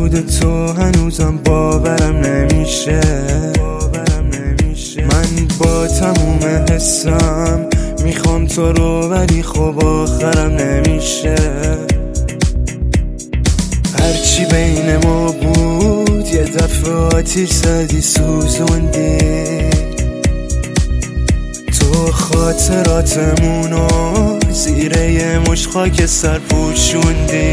وجود تو هنوزم باورم نمیشه. من با تموم حسم میخوام تو رو، ولی خب آخرم نمیشه. هرچی بین ما بود یه دفعه آتیش زدی سوزوندی. تو خاطراتمونو زیر یه مش خاک سر پوشوندی.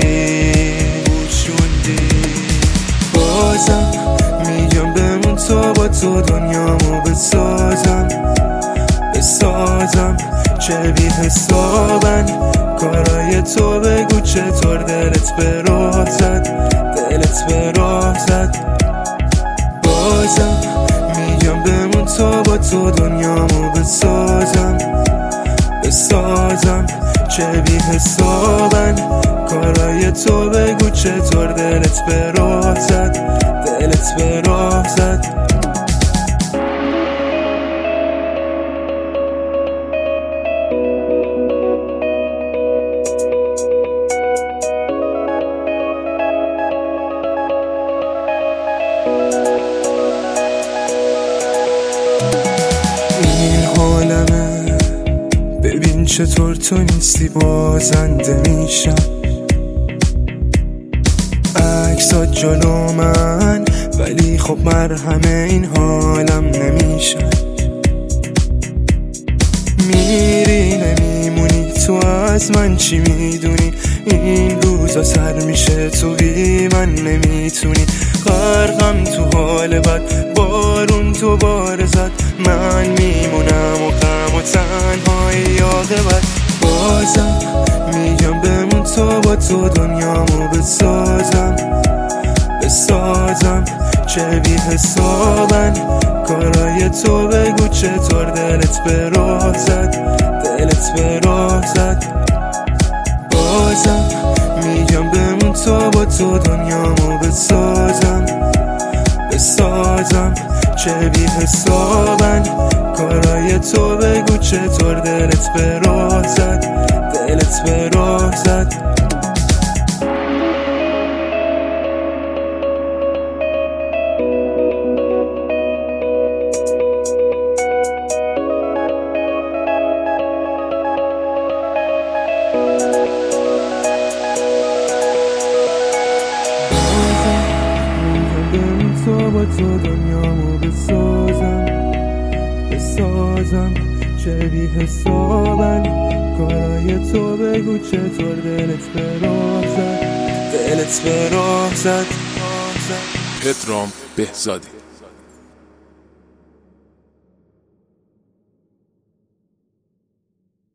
بازم میگم بمون تا با تو دنیامو بسازم. چه بی حسابن کارای تو، بگو چطور دلت به راه زد. بازم میگم بمون تا با تو دنیامو بسازم. چه بی حسابن کارای تو، بگو چطور دلت به راه زد. این حالمه، ببین چطور تو نیستی بازنده میشم. عکسات جلو من ولی خب مرهم این حالم نمیشه. میری نمیمونی، تو از من چی میدونی؟ این روزا سر میشه تو بی من نمیتونی. غرقم تو حال بد، بارون تو بار زد. من میمونم و غم و تنهایی عاقبت. بازم میگم بمون تا با تو دنیامو بسازم. چه بی حسابن کارای تو، بگو چطور دلت به راه زد. بازم میگم بمون تا با تو دنیامو بسازم. چه بی حسابن کارای تو، بگو چطور دلت به راه زد. تا با تو دنیامو بسازم. چه بی حسابن کارای تو، بگو چطور دلت به راه زد. پدرام بهزادی.